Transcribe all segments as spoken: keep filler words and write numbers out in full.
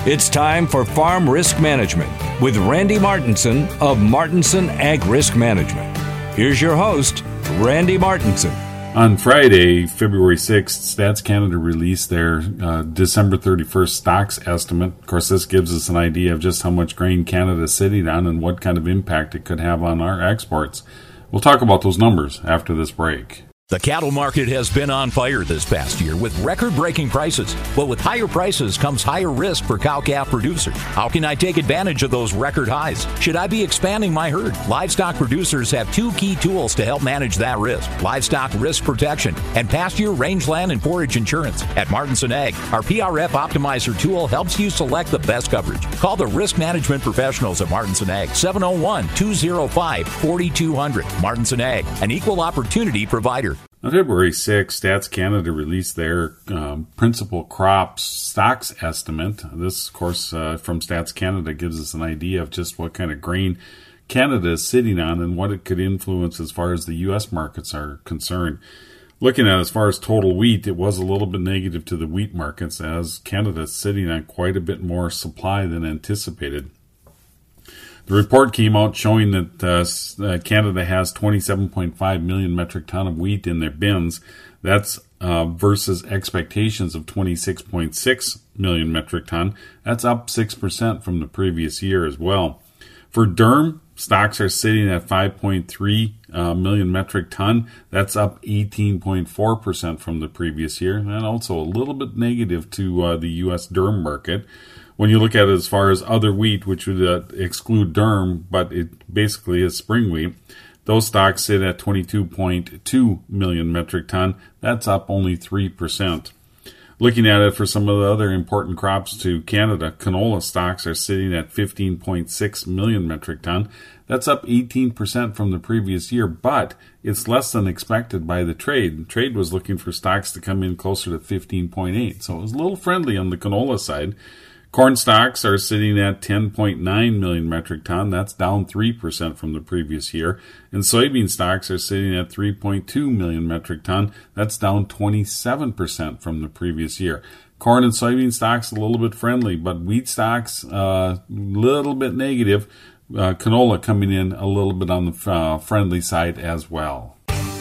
It's time for Farm Risk Management with Randy Martinson of Martinson Ag Risk Management. Here's your host, Randy Martinson. On Friday, February sixth, Stats Canada released their uh, December thirty-first stocks estimate. Of course, this gives us an idea of just how much grain Canada is sitting on and what kind of impact it could have on our exports. We'll talk about those numbers after this break. The cattle market has been on fire this past year with record-breaking prices. But with higher prices comes higher risk for cow-calf producers. How can I take advantage of those record highs? Should I be expanding my herd? Livestock producers have two key tools to help manage that risk: livestock risk protection and pasture, rangeland, and forage insurance. At Martinson Ag, our P R F Optimizer tool helps you select the best coverage. Call the risk management professionals at Martinson Ag, seven oh one, two oh five, four two zero zero. Martinson Ag, an equal opportunity provider. On February sixth, Stats Canada released their um, principal crops stocks estimate. This, of course, uh, from Stats Canada gives us an idea of just what kind of grain Canada is sitting on and what it could influence as far as the U S markets are concerned. Looking at as far as total wheat, it was a little bit negative to the wheat markets as Canada is sitting on quite a bit more supply than anticipated. The report came out showing that uh, Canada has twenty-seven point five million metric ton of wheat in their bins. That's uh, versus expectations of twenty-six point six million metric ton. That's up six percent from the previous year as well. For durum, stocks are sitting at five point three uh, million metric ton. That's up eighteen point four percent from the previous year, and also a little bit negative to uh, the U S durum market. When you look at it as far as other wheat, which would uh, exclude durum, but it basically is spring wheat, those stocks sit at twenty-two point two million metric ton. That's up only three percent. Looking at it for some of the other important crops to Canada, canola stocks are sitting at fifteen point six million metric ton. That's up eighteen percent from the previous year, but it's less than expected by the trade. The trade was looking for stocks to come in closer to fifteen point eight, so it was a little friendly on the canola side. Corn stocks are sitting at ten point nine million metric ton. That's down three percent from the previous year. And soybean stocks are sitting at three point two million metric ton. That's down twenty-seven percent from the previous year. Corn and soybean stocks a little bit friendly, but wheat stocks a uh, little bit negative. Uh, canola coming in a little bit on the uh, friendly side as well.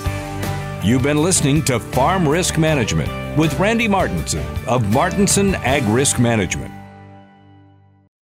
You've been listening to Farm Risk Management with Randy Martinson of Martinson Ag Risk Management.